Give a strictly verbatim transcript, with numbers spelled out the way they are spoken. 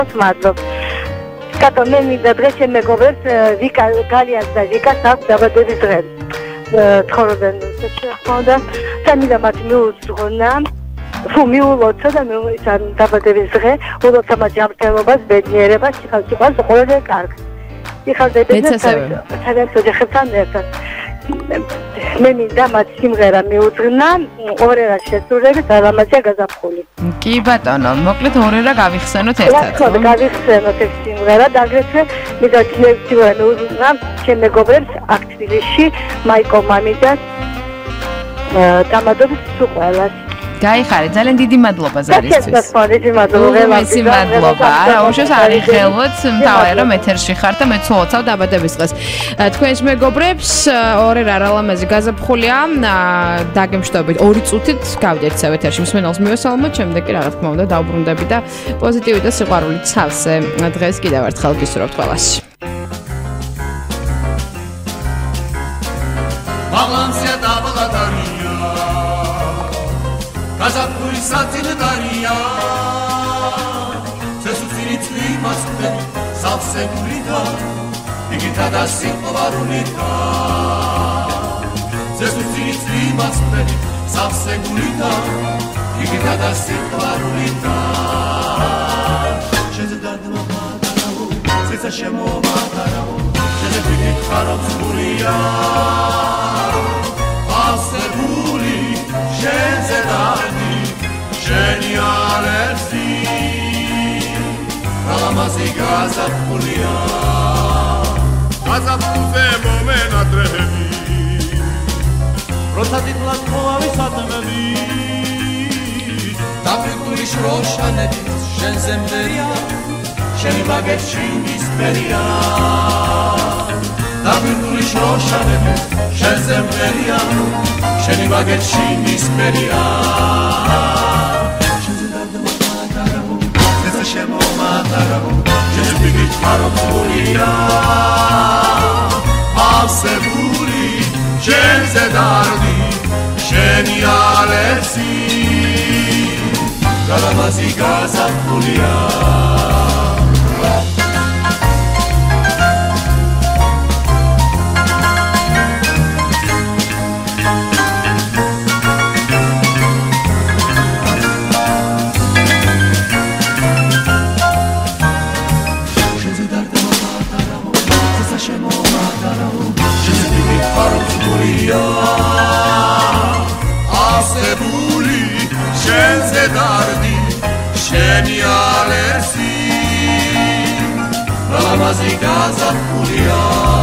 მადლობთ. კატო მე მინდა დღეს შემეგობრებს ვიკა გალიას და ვიკას აქვს დაბადების დღე. ცხოვრობენ და სამიდა მათ მიუძღვნა ფუ მიულოცა და ისან დაბადების დღე ულოცა მათ ჯანმრთელობას ბედნიერებას სიხალხეს ყოველდღე კარგს. იხალდებიან სადაც ოჯახებთან ერთად. მე მინდა მათ სიმღერა მიუძღვნა ორერა შესრულებით ალამაზია გაზაფხული. კი ბატონო, მოკლედ ორერა გავიხსენოთ ერთად. რა თქმა უნდა, გავიხსენოთ ეს სიმღერა და აგრეთვე მინდა სიმღერა მიუძღვნა ჩემ მეგობრებს აქ თბილისში, მაიკო მამიდას დამადობის სუყველას. გაიხარე, ძალიან დიდი მადლობა ზარისთვის. დიდი მადლობა. მესი მადლობა. არა, უშავს არ იხელოთ, მთავარია რომ ეთერში ხარ და მეც უოცავ დაბადების დღეს. თქვენს მეგობრებს ორერა ალამაზი გაზაფხულია, დაგემშვიდობით ორი წუთით გავდეთ ეთერში. მსმენელს მივესალმოთ, შემდეგ კი რა თქმა უნდა დავბრუნდები და პოზიტივი და სიყვარული ცავსე დღეს კიდევ ერთხელ გისურვებთ ყველას. Balansia da baladania Kazapuri satildaria Se susținiți mascule sau se gurita Digita da sincovarunita Se susținiți mascule sau se gurita Digita da sincovarunita Ce se dă de mă matarau Se se șe mă matarau Ce se pridit carab zburia Asebuli Shenzedani Geniale zi Ramazi Gazapulia Gazapuze momena trevi Rotatit latmoa visatmevi Taprituli shroşanevi Shenzemberia Sheni baget shingis peria Taprituli shroşanevi Shenzemberia Sheni baget shingis peria Shemo mataravu, že bigit haraburiya, aseburi, že zedardi, genialesi, galamazi gazapulia. Asebuli, Shenzedari, genialesi, Ramazi Gazapulia.